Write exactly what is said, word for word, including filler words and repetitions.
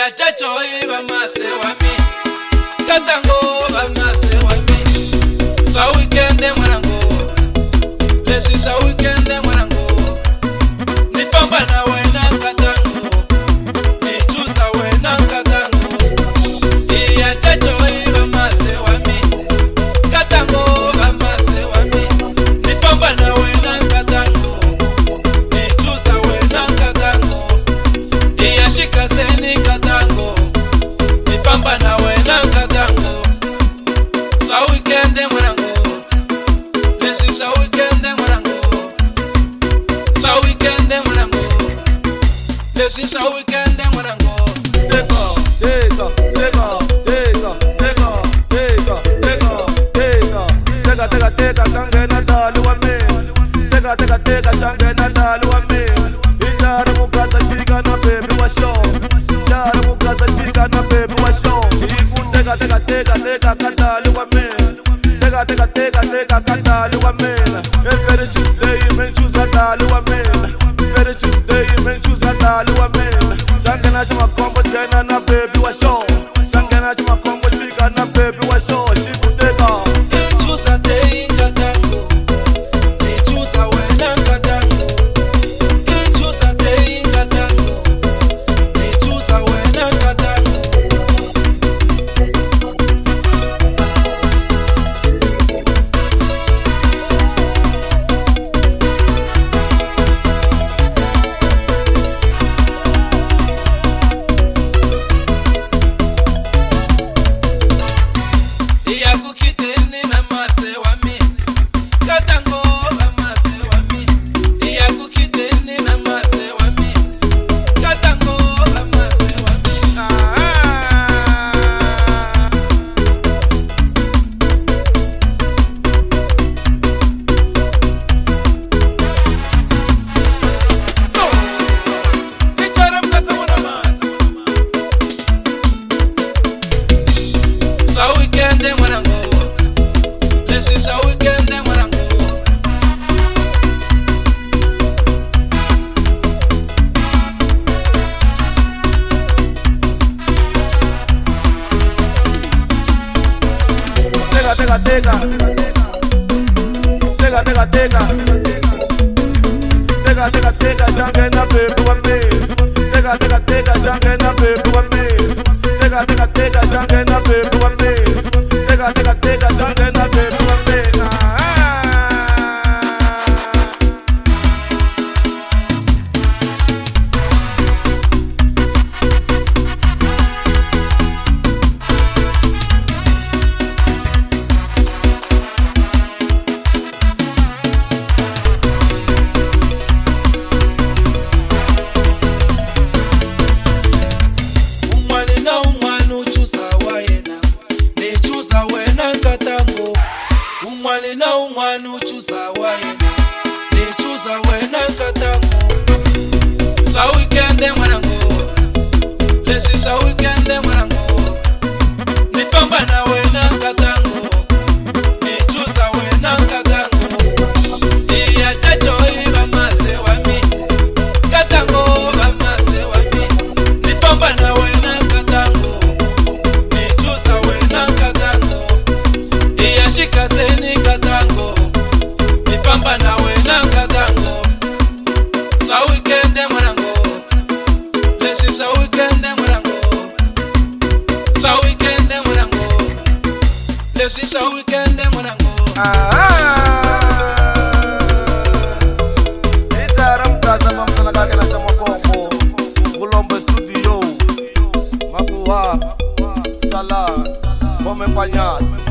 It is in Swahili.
Iya chacho iba mase wami Katango ba mase wami Sa weekend mwanangu Lesi sa weekend mwanangu Nipamba na wena katango Nichusa wena katango Iya chacho iba mase wami Katango ba mase wami Nipamba na wena katango Nichusa wena katango Iya shika seni katango Nipamba na wena katango Sa weekend mwanangu Lesi sa weekend mwanangu Sa weekend mwanangu Lesi sa weekend mwanangu Teka, teka, teka, teka, teka, teka, teka, teka, teka, teka, teka, kangena dali wa mimi. Teka, teka, teka, kangena dali wa mimi. Ichara mukasa pika na baby wa show. Ichara mukasa pika na baby wa show. Ifu teka, teka, teka, teka, kadali wa mimi. Teka, teka, teka, teka, kadali wa mimi. Every Tuesday, men choose a dali wa mimi. Every Tuesday, men choose a dali wa mimi. Kangena chuma kombo tena na baby wa show. Kangena chuma kombo pika na baby wa show. Shibu teka. Nichusa tei katango Nichusa wena katango Nichusa tei katango Nichusa wena katango Iya kukiteni na mase wami Katango ba mase wami Iya kukiteni na mase wami Katango ba mase wami Ichara mkasa wana mase Sa weekend mwanangu Lesi sa weekend mwanangu Teka, teka, teka. Teka, teka, teka. Teka, teka, teka, kangena baby wa mimi. Teka, teka, teka, kangena baby wa mimi. Teka, teka, teka, kangena baby wa mimi. Teka, teka, teka, kangena baby wa mimi. Ah. Umwani na umwani uchusa wayena Nichusa wena katango Umwani na umwani uchusa wayena Nichusa wena katango Sa weekend mwanangu Lesi sa weekend mwanangu Nipamba na wena katango Nichusa wena katango Iya chacho iba mase wami Katango ba mase wami Nipamba na wena katango Nichusa wena katango Iya shika seni katango Nipamba na wena katango Sa weekend mwanangu Lesi sa weekend mwanangu Sa weekend mwanangu Lesi sa weekend mwanangu Ichara mkasa mamsana kakena chama kombo. Mulombe studio. Makuwa. Sala. Bome panyas.